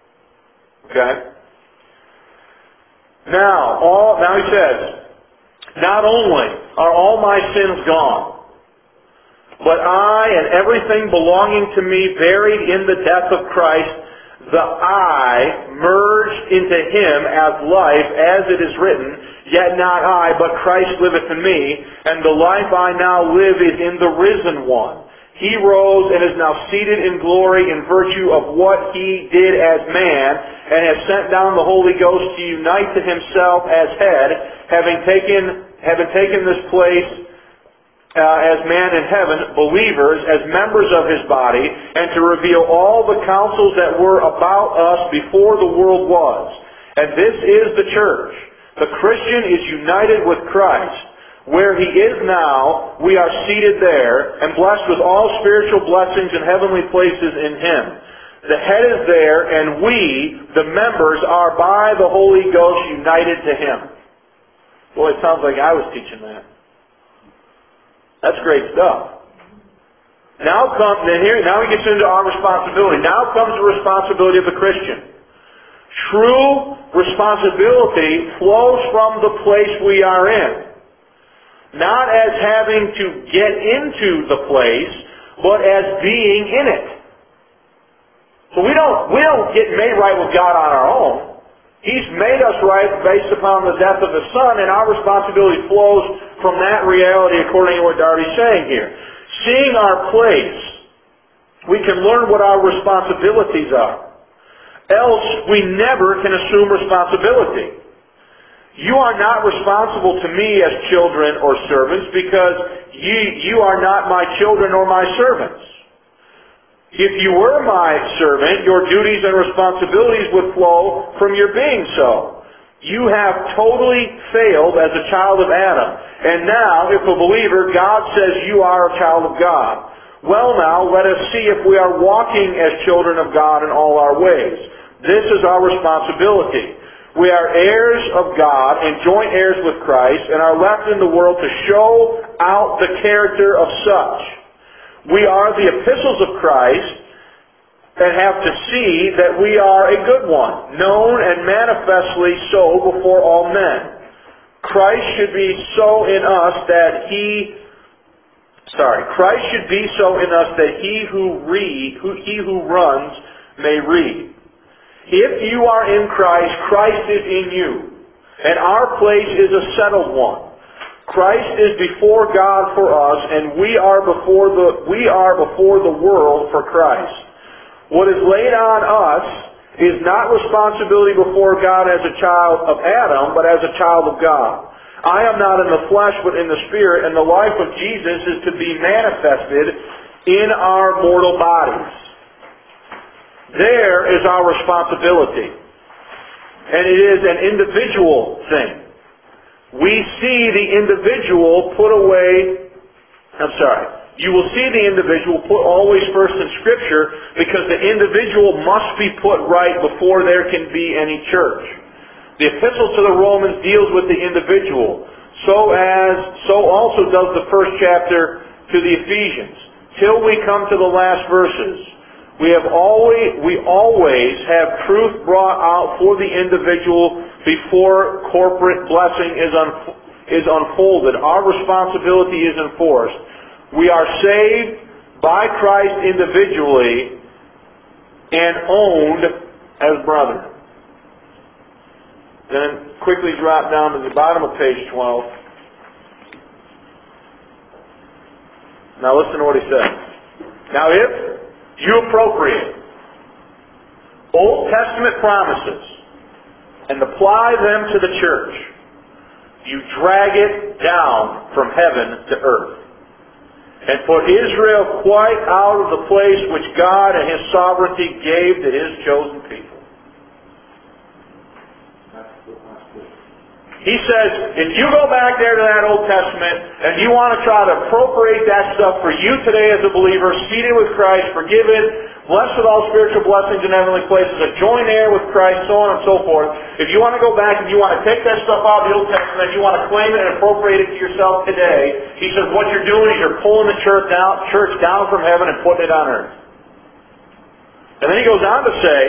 Okay? Now, all, now he says, Not only are all my sins gone, but I and everything belonging to me buried in the death of Christ, the I merged into Him as life, as it is written, yet not I, but Christ liveth in me, and the life I now live is in the risen one. He rose and is now seated in glory in virtue of what He did as man, and has sent down the Holy Ghost to unite to Himself as head, having taken, having taken this place Uh, as man in heaven, believers, as members of His body, and to reveal all the counsels that were about us before the world was. And this is the church. The Christian is united with Christ. Where he is now, we are seated there, and blessed with all spiritual blessings in heavenly places in Him. The head is there, and we, the members, are by the Holy Ghost united to Him. Boy, it sounds like I was teaching that. That's great stuff. Now comes, then here, now he gets into our responsibility. Now comes the responsibility of the Christian. True responsibility flows from the place we are in. Not as having to get into the place, but as being in it. So we don't, we don't get made right with God on our own. He's made us right based upon the death of His Son, and our responsibility flows from that reality according to what Darby's saying here. Seeing our place, we can learn what our responsibilities are. Else, we never can assume responsibility. You are not responsible to me as children or servants because you, you are not my children or my servants. If you were my servant, your duties and responsibilities would flow from your being so. You have totally failed as a child of Adam. And now, if a believer, God says you are a child of God. Well now, let us see if we are walking as children of God in all our ways. This is our responsibility. We are heirs of God and joint heirs with Christ, and are left in the world to show out the character of such. We are the epistles of Christ and have to see that we are a good one, known and manifestly so before all men. Christ should be so in us that He, sorry, Christ should be so in us that He who read, who, he who runs may read. If you are in Christ, Christ is in you, and our place is a settled one. Christ is before God for us, and we are before the we are before the world for Christ. What is laid on us is not responsibility before God as a child of Adam, but as a child of God. I am not in the flesh, but in the Spirit, and the life of Jesus is to be manifested in our mortal bodies. There is our responsibility. And it is an individual thing. We see the individual put away, I'm sorry, you will see the individual put always first in Scripture because the individual must be put right before there can be any church. The epistle to the Romans deals with the individual, so as, so also does the first chapter to the Ephesians. Till we come to the last verses, we have always, we always have truth brought out for the individual before corporate blessing is, un, is unfolded. Our responsibility is enforced. We are saved by Christ individually and owned as brethren. Then quickly drop down to the bottom of page twelve. Now listen to what he says. Now if you appropriate Old Testament promises and apply them to the church, you drag it down from heaven to earth, and put Israel quite out of the place which God and His sovereignty gave to His chosen people. He says, if you go back there to that Old Testament and you want to try to appropriate that stuff for you today as a believer, seated with Christ, forgiven, blessed with all spiritual blessings in heavenly places, a joint heir with Christ, so on and so forth. If you want to go back and you want to take that stuff out of the Old Testament, you want to claim it and appropriate it to yourself today, he says what you're doing is you're pulling the church down, church down from heaven and putting it on earth. And then he goes on to say,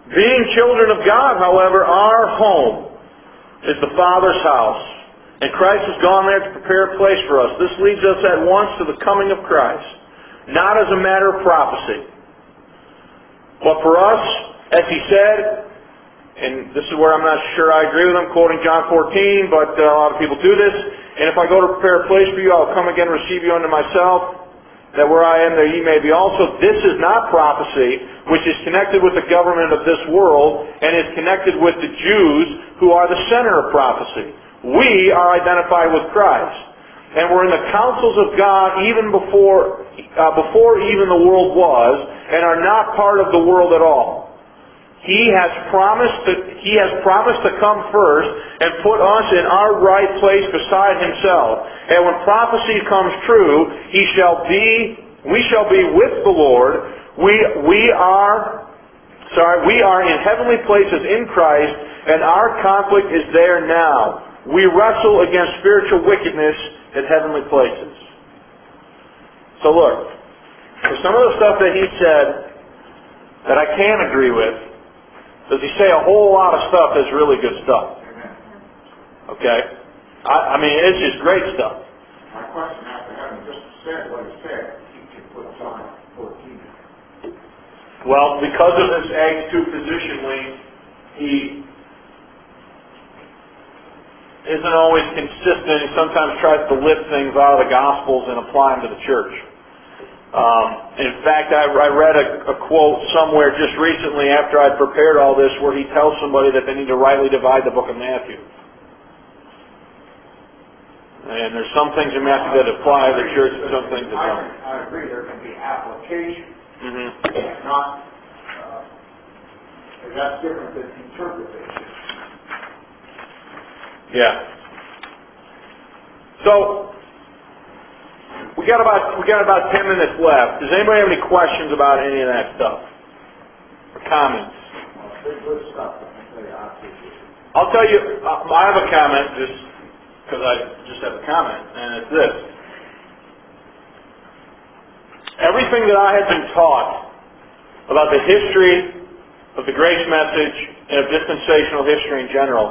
Being children of God, however, our home is the Father's house. And Christ has gone there to prepare a place for us. This leads us at once to the coming of Christ, not as a matter of prophecy, but for us, as He said, and this is where I'm not sure I agree with him, quoting John fourteen, but uh, a lot of people do this, and if I go to prepare a place for you, I'll come again and receive you unto myself, that where I am, there ye may be also. This is not prophecy, which is connected with the government of this world, and is connected with the Jews, who are the center of prophecy. We are identified with Christ. And we're in the counsels of God even before, uh, before even the world was, and are not part of the world at all. He has promised to, He has promised to come first and put us in our right place beside Himself. And when prophecy comes true, He shall be, we shall be with the Lord. We, we are, sorry, we are in heavenly places in Christ, and our conflict is there now. We wrestle against spiritual wickedness in heavenly places. So look, for some of the stuff that he said that I can agree with, does he say a whole lot of stuff that's really good stuff? Okay? I, I mean, it's just great stuff. My question after having just said what he said, he can put John fourteen in. Well, because of this Acts two positionally, he isn't always consistent. He sometimes tries to lift things out of the Gospels and apply them to the church. Um, in fact, I, I read a, a quote somewhere just recently after I'd prepared all this where he tells somebody that they need to rightly divide the book of Matthew. And there's some things in Matthew that apply to the church and some things that don't. I, I agree there can be application, Mm-hmm. not, uh, that's different than interpretation. Yeah. So, we got about we got about ten minutes left. Does anybody have any questions about any of that stuff? Or comments? Well, it's good stuff. I can tell you, I appreciate it. I'll tell you, uh, I have a comment just because I just have a comment, and it's this. Everything that I have been taught about the history of the grace message and of dispensational history in general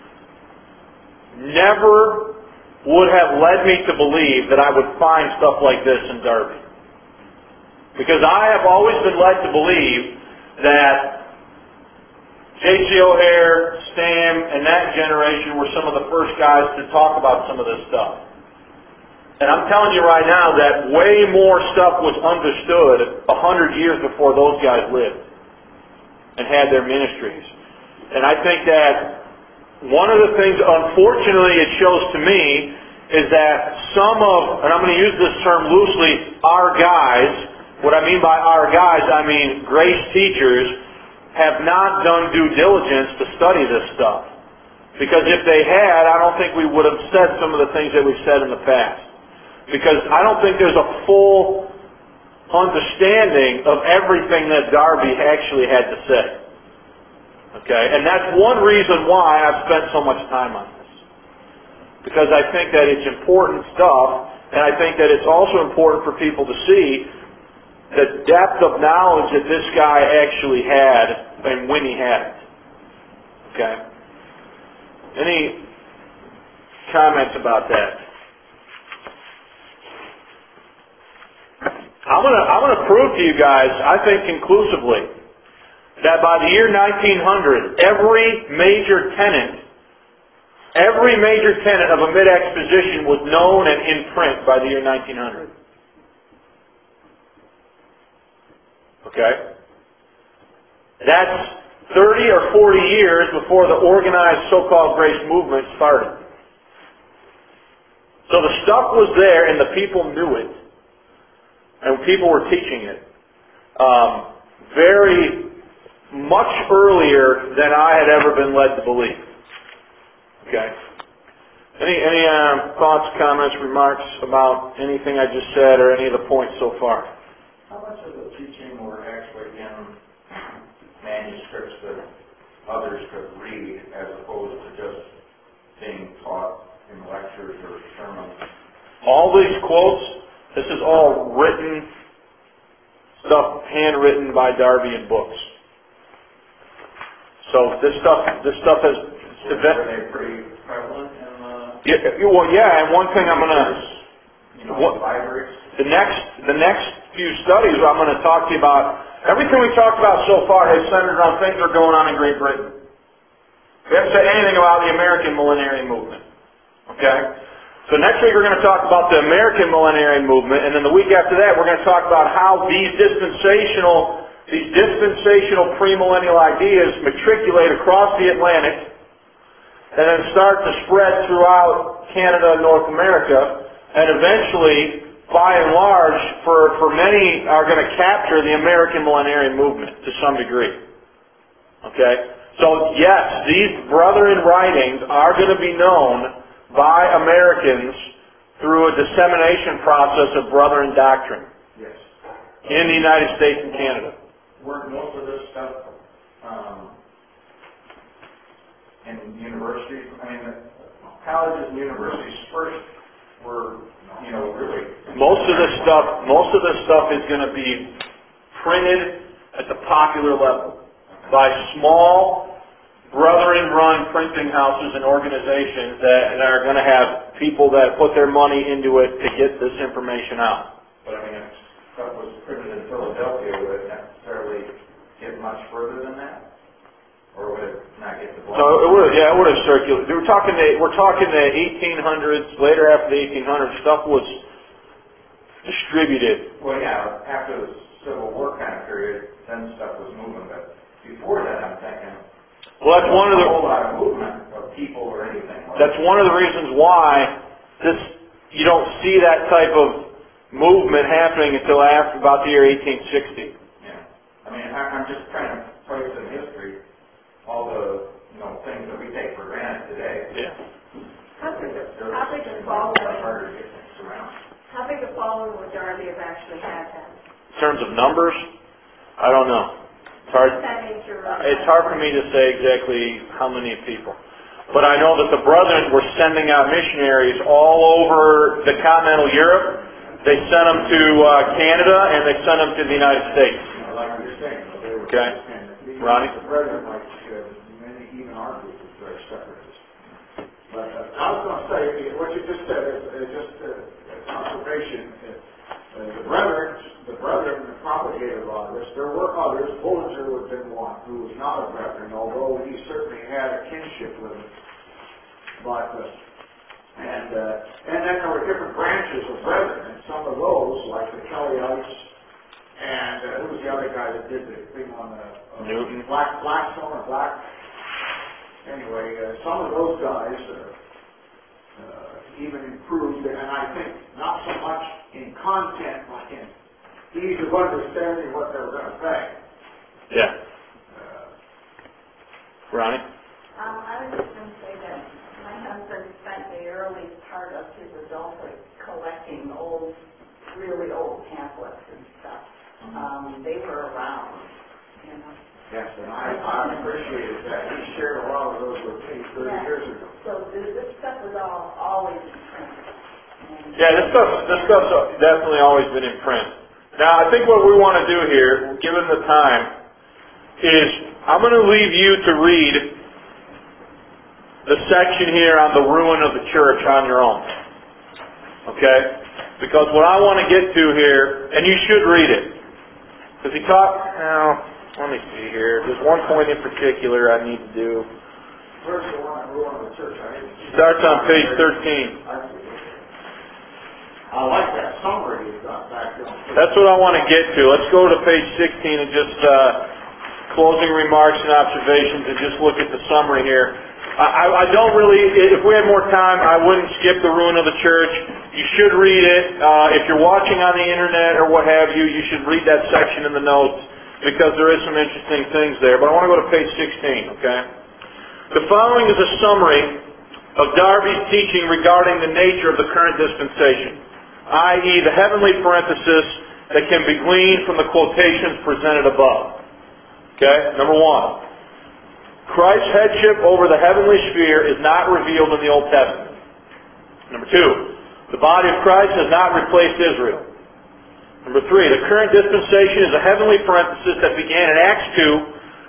never would have led me to believe that I would find stuff like this in Derby. Because I have always been led to believe that J C O'Hare, Stam, and that generation were some of the first guys to talk about some of this stuff. And I'm telling you right now that way more stuff was understood a hundred years before those guys lived and had their ministries. And I think that one of the things, unfortunately, it shows to me is that some of, and I'm going to use this term loosely, our guys, what I mean by our guys, I mean grace teachers, have not done due diligence to study this stuff. Because if they had, I don't think we would have said some of the things that we've said in the past. Because I don't think there's a full understanding of everything that Darby actually had to say. Okay, and that's one reason why I've spent so much time on this. Because I think that it's important stuff, and I think that it's also important for people to see the depth of knowledge that this guy actually had and when he had it. Okay? Any comments about that? I'm gonna I'm gonna prove to you guys, I think conclusively, that by the year nineteen hundred, every major tenet, every major tenet of a mid-exposition was known and in print by the year nineteen hundred. Okay? That's thirty or forty years before the organized so-called grace movement started. So the stuff was there and the people knew it. And people were teaching it. Um, very much earlier than I had ever been led to believe. Okay? Any any um, thoughts, comments, remarks about anything I just said or any of the points so far? How much of the teaching were actually in manuscripts that others could read as opposed to just being taught in lectures or sermons? All these quotes, this is all written stuff, handwritten by Darby in books. So this stuff, this stuff has... Were they pretty prevalent in the... Yeah, well, yeah, and one thing I'm going to... You know, what, libraries? The next, the next few studies I'm going to talk to you about, everything we've talked about so far has centered around things that are going on in Great Britain. We haven't said anything about the American millenarian movement. Okay? So next week we're going to talk about the American millenarian movement, and then the week after that we're going to talk about how these dispensational, these dispensational premillennial ideas matriculate across the Atlantic, and then start to spread throughout Canada and North America, and eventually, by and large, for, for many, are going to capture the American millenarian movement to some degree. Okay? So, yes, these Brethren writings are going to be known by Americans through a dissemination process of Brethren doctrine. Yes. In the United States and Canada. Weren't most of this stuff um, in universities? I mean, colleges and universities first were, you know, really... Most of this stuff, most of this stuff is going to be printed at the popular level by small, Brethren-run printing houses and organizations that are going to have people that put their money into it to get this information out. But I mean, if stuff was printed in Philadelphia, would it necessarily get much further than that? Or would it not get the ball? So it would, yeah, it would have circulated. We're talking the, we're talking the eighteen hundreds, later after the eighteen hundreds, stuff was distributed. Well, yeah, after the Civil War kind of period, then stuff was moving. But before that, I'm thinking, well, that's one of the a whole lot of movement of people or anything. That's one of the reasons why this you don't see that type of movement happening until after about the year eighteen sixty. Yeah, I mean, I, I'm just trying to place in history all the, you know, things that we take for granted today. Yeah. How big, how big a following, harder to get things around. how big a following would Darby have actually had then? In terms of numbers, I don't know. It's hard. Percentage or... It's hard for me to say exactly how many people. But I know that the Brethren were sending out missionaries all over the continental Europe. They sent them to uh, Canada and they sent them to the United States. Like you're saying, they were... Okay. Ronnie? The Brethren, like uh, many, even our group is very separatist. But uh, I was going to say, what you just said is, is just uh, observation. Uh, the Brethren, the Brethren propagated a lot of this. There were others. Bullinger would have been one who was not a Brethren, although he certainly had a kinship with it. But uh, and uh, and then there were different branches of Brethren, and some of those, like the Kellyites, and uh, who was the other guy that did the thing on the uh, Newton. Black Blackstone or Black? Anyway, uh, some of those guys uh, uh, even improved, and I think not so much in content, but in ease of understanding what they were going to say. Yeah. Uh, Ronnie? Um, I was just going to say that my husband spent the early part of his adulthood collecting old, really old pamphlets and stuff. Um, they were around, you know. yes, and I, I appreciated that. He shared a lot of those with me thirty Yeah. years ago. So this, this stuff was all always in print. And Yeah, this stuff, this stuff's definitely always been in print. Now, I think what we want to do here, given the time, is I'm going to leave you to read the section here on the ruin of the church on your own. Okay? Because what I want to get to here, and you should read it, because he talked, now, let me see here. There's one point in particular I need to do. Where's the one that ruined the church? I didn't see Starts that. on page thirteen. I see. I like that summary you got back there. That's what I want to get to. Let's go to page sixteen and just uh, closing remarks and observations and just look at the summary here. I, I don't really, if we had more time, I wouldn't skip the ruin of the church. You should read it. Uh, if you're watching on the internet or what have you, you should read that section in the notes because there is some interesting things there. But I want to go to page sixteen, okay? The following is a summary of Darby's teaching regarding the nature of the current dispensation, that is the heavenly parenthesis that can be gleaned from the quotations presented above. Okay? Number one, Christ's headship over the heavenly sphere is not revealed in the Old Testament. Number two, the body of Christ has not replaced Israel. Number three, the current dispensation is a heavenly parenthesis that began in Acts two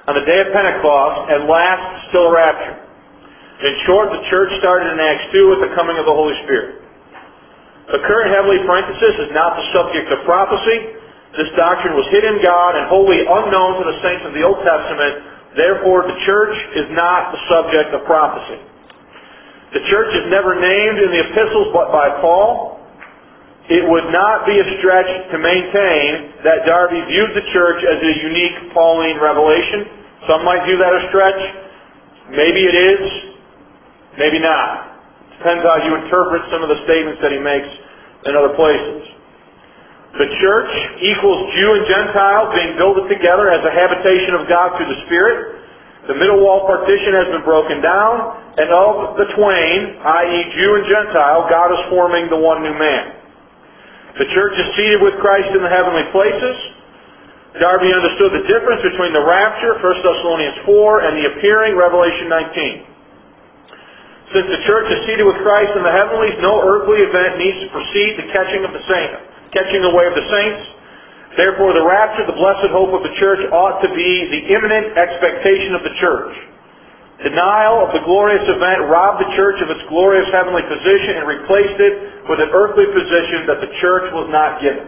on the day of Pentecost, and last till the rapture. In short, the church started in Acts two with the coming of the Holy Spirit. The current heavenly parenthesis is not the subject of prophecy. This doctrine was hid in God and wholly unknown to the saints of the Old Testament. Therefore, the church is not the subject of prophecy. The church is never named in the epistles but by Paul. It would not be a stretch to maintain that Darby viewed the church as a unique Pauline revelation. Some might view that a stretch. Maybe it is. Maybe not. Depends how you interpret some of the statements that he makes in other places. The church equals Jew and Gentile being builded together as a habitation of God through the Spirit. The middle wall partition has been broken down, and of the twain, that is. Jew and Gentile, God is forming the one new man. The church is seated with Christ in the heavenly places. Darby understood the difference between the rapture, First Thessalonians four, and the appearing, Revelation nineteen. Since the church is seated with Christ in the heavenlies, no earthly event needs to precede the catching of the saints, catching away of the saints. Therefore, the rapture, the blessed hope of the church, ought to be the imminent expectation of the church. Denial of the glorious event robbed the church of its glorious heavenly position and replaced it with an earthly position that the church was not given.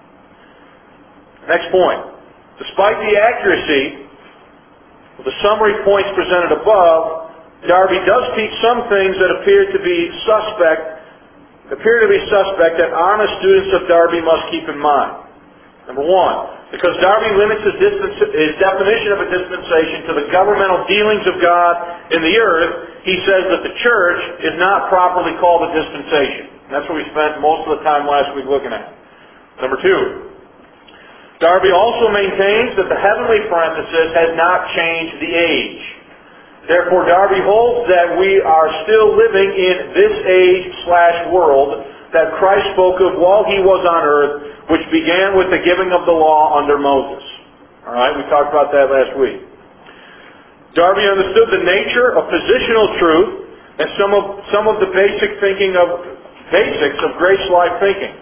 Next point. Despite the accuracy of the summary points presented above, Darby does teach some things that appear to be suspect, appear to be suspect that honest students of Darby must keep in mind. Number one, because Darby limits his, his definition of a dispensation to the governmental dealings of God in the earth, he says that the church is not properly called a dispensation. And that's what we spent most of the time last week looking at. Number two, Darby also maintains that the heavenly parenthesis has not changed the age. Therefore, Darby holds that we are still living in this age slash world that Christ spoke of while he was on earth, which began with the giving of the law under Moses. All right, we talked about that last week. Darby understood the nature of positional truth and some of some of the basic thinking of basics of grace life thinking.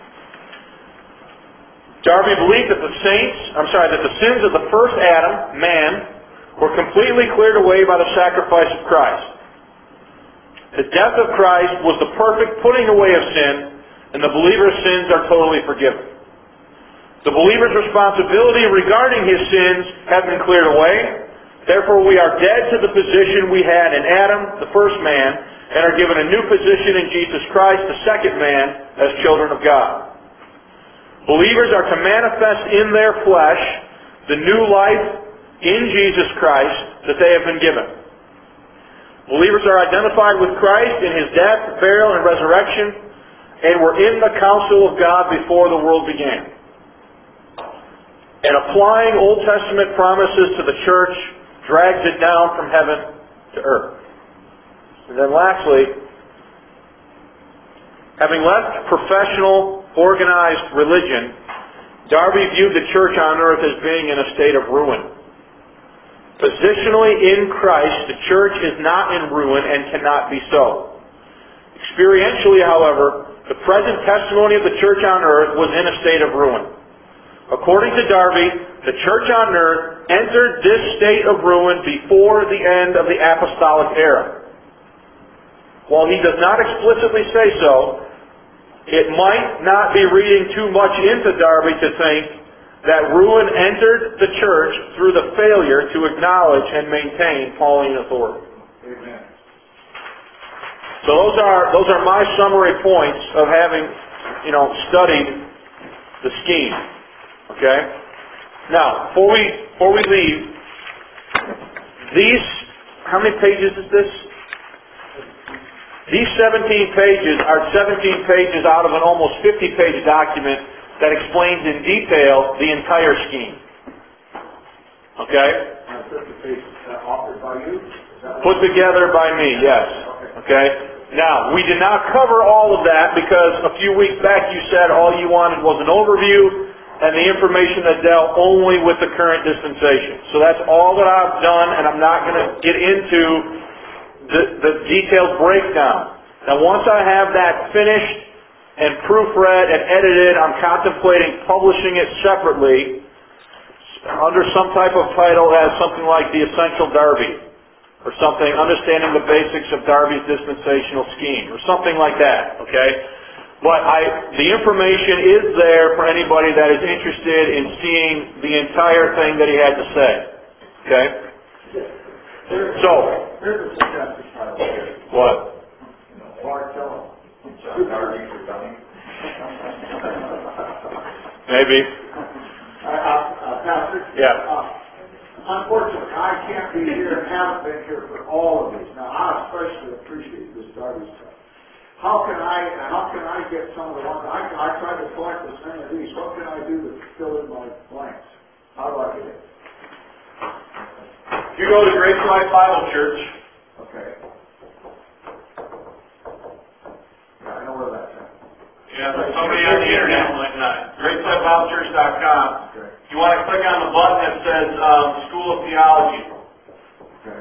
Darby believed that the saints, I'm sorry, that the sins of the first Adam, man, were completely cleared away by the sacrifice of Christ. The death of Christ was the perfect putting away of sin, and the believer's sins are totally forgiven. The believer's responsibility regarding his sins has been cleared away. Therefore, we are dead to the position we had in Adam, the first man, and are given a new position in Jesus Christ, the second man, as children of God. Believers are to manifest in their flesh the new life in Jesus Christ that they have been given. Believers are identified with Christ in His death, burial, and resurrection, and were in the counsel of God before the world began. And applying Old Testament promises to the church drags it down from heaven to earth. And then lastly, having left professional, organized religion, Darby viewed the church on earth as being in a state of ruin. Positionally in Christ, the church is not in ruin and cannot be so. Experientially, however, the present testimony of the church on earth was in a state of ruin. According to Darby, the church on earth entered this state of ruin before the end of the apostolic era. While he does not explicitly say so, it might not be reading too much into Darby to think that ruin entered the church through the failure to acknowledge and maintain Pauline authority. Amen. So those are those are my summary points of having, you know, studied the scheme. Okay? Now, before we before we leave, these how many pages is this? These seventeen pages are seventeen pages out of an almost fifty page document that explains in detail the entire scheme. Okay? Now, fifty pages, is that authored by you? Is that Put together by me, yes. Okay? Now, we did not cover all of that because a few weeks back you said all you wanted was an overview and the information that dealt only with the current dispensation. So that's all that I've done, and I'm not going to get into the, the detailed breakdown. Now, once I have that finished and proofread and edited, I'm contemplating publishing it separately under some type of title as something like The Essential Darby, or something, Understanding the Basics of Darby's Dispensational Scheme, or something like that, okay? But I, the information is there for anybody that is interested in seeing the entire thing that he had to say, okay? So, Here's a suggested title here. what? Bart Tillum. John Darby for Dummies. Maybe. Uh, uh, Pastor? Yeah. Uh, unfortunately, I can't be here and haven't been here for all of these. Now, I especially appreciate this Darby stuff. How can I, how can I get some of the ones, I, I tried to collect as many of these. What can I do to fill in my blanks? How do I get it? You go to Grace Life Bible Church. Okay. Yeah, I know where that's at. Yeah, there's somebody on the internet like that. grace life bible church dot com. Okay. You want to click on the button that says um, School of Theology. Okay.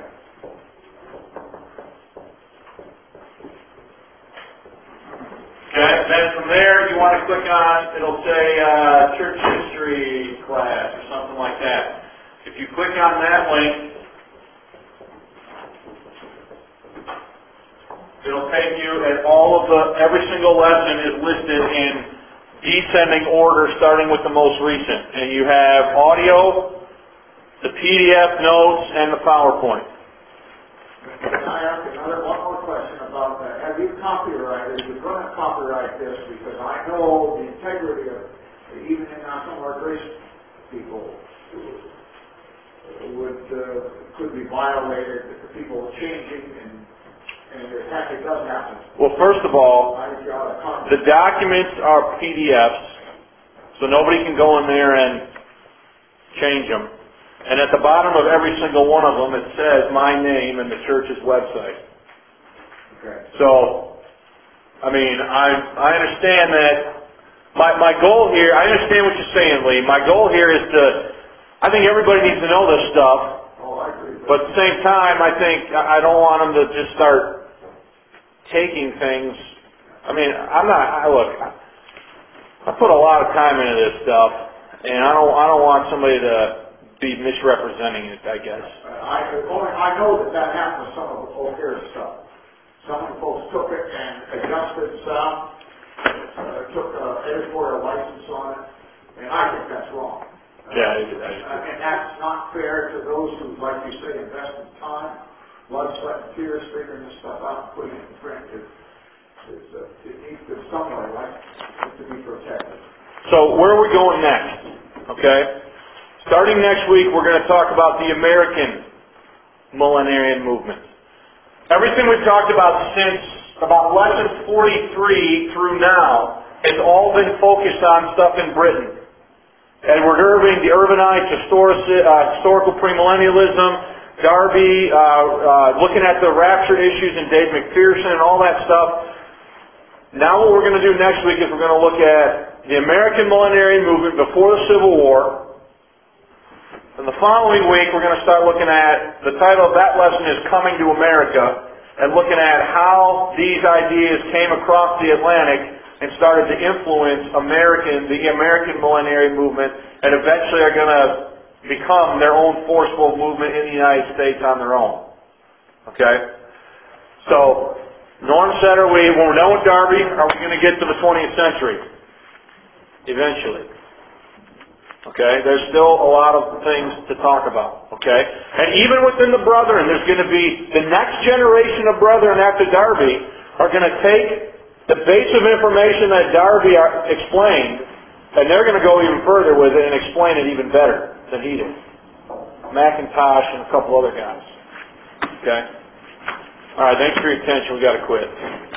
Okay, then from there you want to click on, it'll say uh, Church History class or something like that. If you click on that link, it'll take you at all of the, every single lesson is listed in descending order starting with the most recent. And you have audio, the P D F notes, and the PowerPoint. Can I ask another, one more question about that? Have you copyrighted, you're going to copyright this because I know the integrity of, even in some of our grace people, would, uh, could be violated, people changing and, and in fact it does happen. Well, first of all, I got a copy. the documents are P D Fs, so nobody can go in there and change them. And at the bottom of every single one of them, it says my name and the church's website. Okay. So, I mean, I I understand that my my goal here. I understand what you're saying, Lee. My goal here is to. I think everybody needs to know this stuff. Oh, I agree. But at the same time, I think I don't want them to just start taking things. I mean, I'm not. I look. I put a lot of time into this stuff, and I don't. I don't want somebody to be misrepresenting it, I guess. Uh, I, I know that that happened with some of O'Hare's stuff. Some of the folks took it and adjusted some, uh, took an editorial license on it, and I think that's wrong. Uh, Yeah, I, I, and that's not fair to those who, like you say, invested time, blood, sweat, and tears, figuring this stuff out and putting it in print. It, it's, uh, it needs to, somewhere, right, to be protected. So where are we going next? Okay? Starting next week, we're going to talk about the American Millenarian Movement. Everything we've talked about since about lesson forty-three through now has all been focused on stuff in Britain. Edward Irving, the Irvinites, historici, uh, historical premillennialism, Darby, uh, uh, looking at the rapture issues and Dave McPherson and all that stuff. Now what we're going to do next week is we're going to look at the American Millenarian Movement before the Civil War. And the following week, we're going to start looking at, the title of that lesson is Coming to America, and looking at how these ideas came across the Atlantic and started to influence American, the American Millenarian Movement, and eventually are going to become their own forceful movement in the United States on their own. Okay? So, Norm said, are we, when we're done with Darby, are we going to get to the twentieth century? Eventually. Okay, there's still a lot of things to talk about. Okay, and even within the Brethren, there's going to be the next generation of Brethren after Darby are going to take the base of information that Darby explained, and they're going to go even further with it and explain it even better than he did. McIntosh and a couple other guys. Okay, all right. Thanks for your attention. We got to quit.